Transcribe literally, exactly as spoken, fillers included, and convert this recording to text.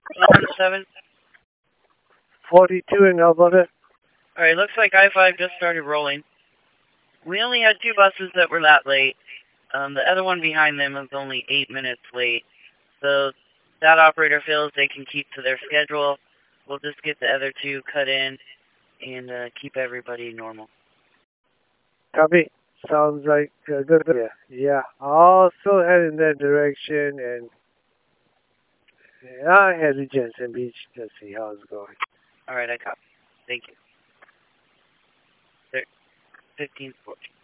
one seven. forty-two in Alberta. Alright, looks like I five just started rolling. We only had two buses that were that late. Um, the other one behind them was only eight minutes late. So that operator feels they can keep to their schedule. We'll just get the other two cut in and uh, keep everybody normal. Copy. Sounds like a good idea. Yeah, I'll still head in that direction, and yeah, I head to Jensen Beach to see how it's going. Alright, I copy. Thank you. fifteen fourteen.